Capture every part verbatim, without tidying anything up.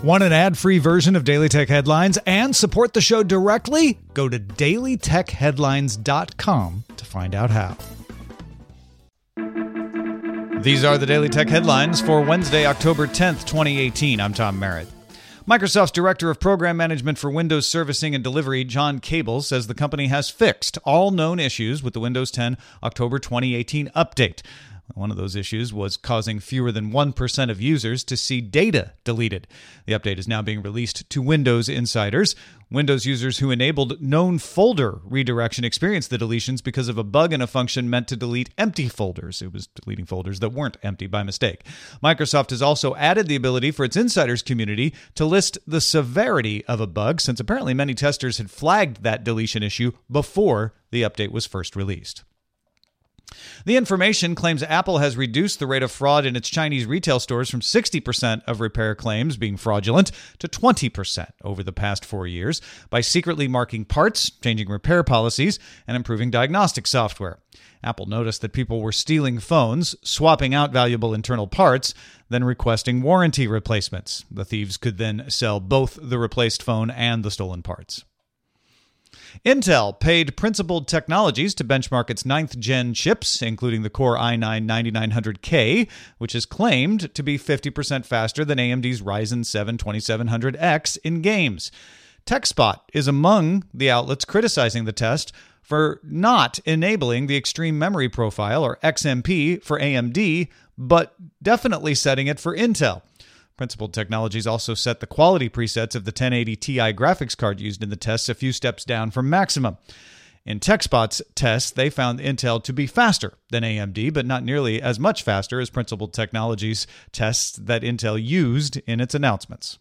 Want an ad-free version of Daily Tech Headlines and support the show directly? Go to daily tech headlines dot com to find out how. These are the Daily Tech Headlines for Wednesday, October tenth, twenty eighteen. I'm Tom Merritt. Microsoft's Director of Program Management for Windows Servicing and Delivery, John Cable, says the company has fixed all known issues with the Windows ten October twenty eighteen update. One of those issues was causing fewer than one percent of users to see data deleted. The update is now being released to Windows insiders. Windows users who enabled known folder redirection experienced the deletions because of a bug in a function meant to delete empty folders. It was deleting folders that weren't empty by mistake. Microsoft has also added the ability for its insiders community to list the severity of a bug, since apparently many testers had flagged that deletion issue before the update was first released. The information claims Apple has reduced the rate of fraud in its Chinese retail stores from sixty percent of repair claims being fraudulent to twenty percent over the past four years by secretly marking parts, changing repair policies, and improving diagnostic software. Apple noticed that people were stealing phones, swapping out valuable internal parts, then requesting warranty replacements. The thieves could then sell both the replaced phone and the stolen parts. Intel paid Principled Technologies to benchmark its ninth-gen chips, including the Core i nine ninety-nine hundred K, which is claimed to be fifty percent faster than A M D's Ryzen seven twenty-seven hundred X in games. TechSpot is among the outlets criticizing the test for not enabling the Extreme Memory Profile, or X M P, for A M D, but definitely setting it for Intel. Principled Technologies also set the quality presets of the ten eighty Ti graphics card used in the tests a few steps down from maximum. In TechSpot's tests, they found Intel to be faster than A M D, but not nearly as much faster as Principled Technologies' tests that Intel used in its announcements.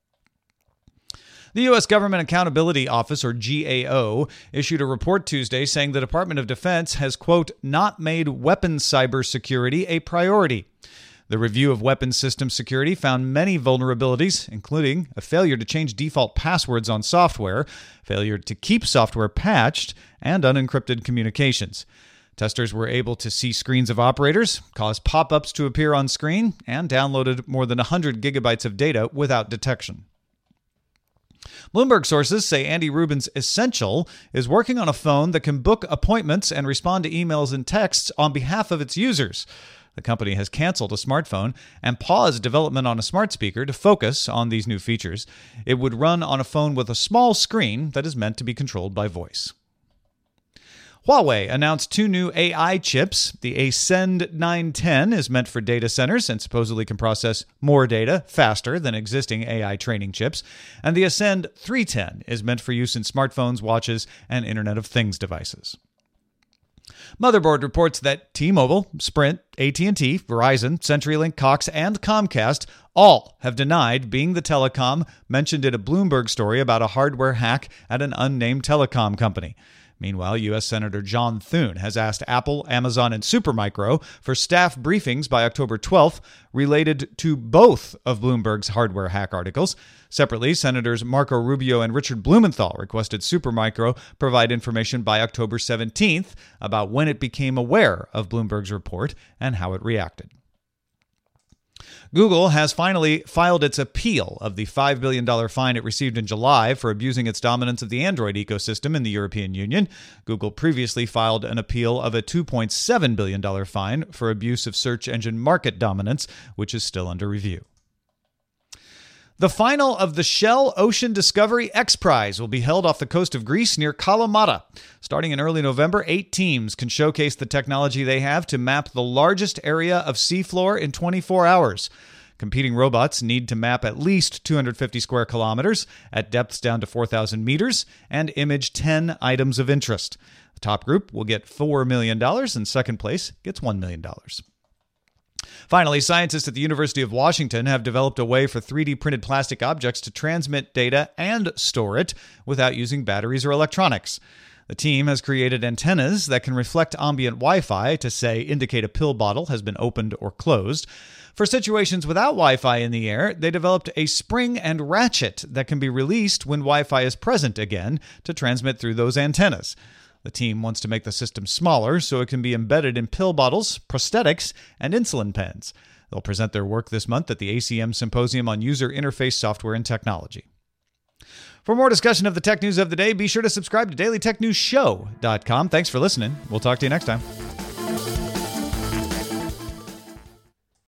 The U S Government Accountability Office, or G A O, issued a report Tuesday saying the Department of Defense has, quote, not made weapons cybersecurity a priority. The review of weapons system security found many vulnerabilities, including a failure to change default passwords on software, failure to keep software patched, and unencrypted communications. Testers were able to see screens of operators, cause pop-ups to appear on screen, and downloaded more than one hundred gigabytes of data without detection. Bloomberg sources say Andy Rubin's Essential is working on a phone that can book appointments and respond to emails and texts on behalf of its users. The company has canceled a smartphone and paused development on a smart speaker to focus on these new features. It would run on a phone with a small screen that is meant to be controlled by voice. Huawei announced two new A I chips. The Ascend nine ten is meant for data centers and supposedly can process more data faster than existing A I training chips. And the Ascend three ten is meant for use in smartphones, watches, and Internet of Things devices. Motherboard reports that T-Mobile, Sprint, A T and T, Verizon, CenturyLink, Cox, and Comcast all have denied being the telecom mentioned in a Bloomberg story about a hardware hack at an unnamed telecom company. Meanwhile, U S Senator John Thune has asked Apple, Amazon, and Supermicro for staff briefings by October twelfth related to both of Bloomberg's hardware hack articles. Separately, Senators Marco Rubio and Richard Blumenthal requested Supermicro provide information by October seventeenth about when it became aware of Bloomberg's report and how it reacted. Google has finally filed its appeal of the five billion dollars fine it received in July for abusing its dominance of the Android ecosystem in the European Union. Google previously filed an appeal of a two point seven billion dollars fine for abuse of search engine market dominance, which is still under review. The final of the Shell Ocean Discovery X Prize will be held off the coast of Greece near Kalamata. Starting in early November, eight teams can showcase the technology they have to map the largest area of seafloor in twenty-four hours. Competing robots need to map at least two hundred fifty square kilometers at depths down to four thousand meters and image ten items of interest. The top group will get four million dollars and second place gets one million dollars. Finally, scientists at the University of Washington have developed a way for three D printed plastic objects to transmit data and store it without using batteries or electronics. The team has created antennas that can reflect ambient Wi-Fi to, say, indicate a pill bottle has been opened or closed. For situations without Wi-Fi in the air, they developed a spring and ratchet that can be released when Wi-Fi is present again to transmit through those antennas. The team wants to make the system smaller so it can be embedded in pill bottles, prosthetics, and insulin pens. They'll present their work this month at the A C M Symposium on User Interface Software and Technology. For more discussion of the tech news of the day, be sure to subscribe to daily tech news show dot com. Thanks for listening. We'll talk to you next time.